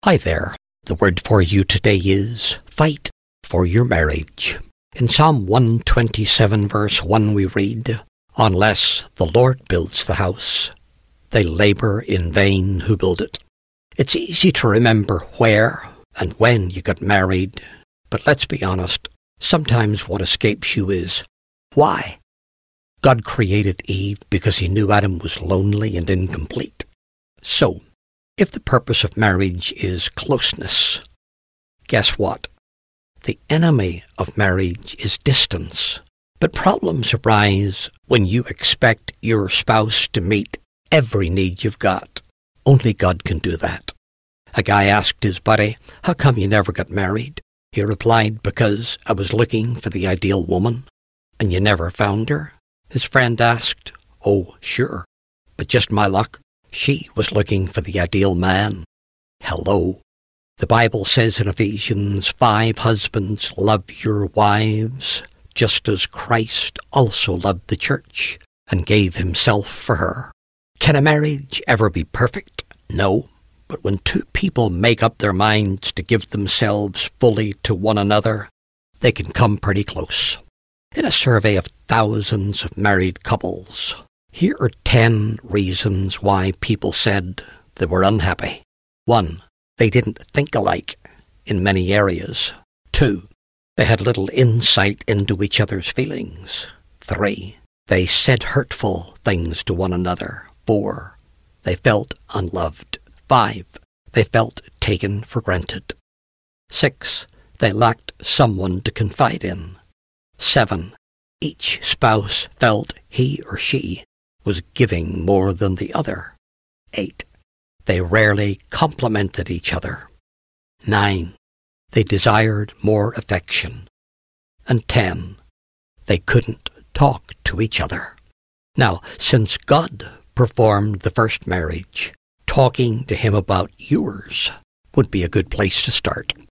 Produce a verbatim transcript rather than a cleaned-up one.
Hi there. The word for you today is fight for your marriage. In Psalm one twenty-seven verse one we read, "Unless the Lord builds the house, they labor in vain who build it." It's easy to remember where and when you got married, but let's be honest, sometimes what escapes you is why. God created Eve because he knew Adam was lonely and incomplete. So, if the purpose of marriage is closeness, guess what? The enemy of marriage is distance. But problems arise when you expect your spouse to meet every need you've got. Only God can do that. A guy asked his buddy, "How come you never got married?" He replied, "Because I was looking for the ideal woman, and you never found her." His friend asked, "Oh, sure, but just my luck. She was looking for the ideal man." Hello. The Bible says in Ephesians five, "Husbands, love your wives, just as Christ also loved the church and gave himself for her." Can a marriage ever be perfect? No. But when two people make up their minds to give themselves fully to one another, they can come pretty close. In a survey of thousands of married couples, here are ten reasons why people said they were unhappy. One, they didn't think alike in many areas. Two, they had little insight into each other's feelings. Three, they said hurtful things to one another. Four, they felt unloved. Five, they felt taken for granted. Six, they lacked someone to confide in. Seven, each spouse felt he or she was giving more than the other. Eight, they rarely complimented each other. Nine, they desired more affection. And ten, they couldn't talk to each other. Now, since God performed the first marriage, talking to him about yours would be a good place to start.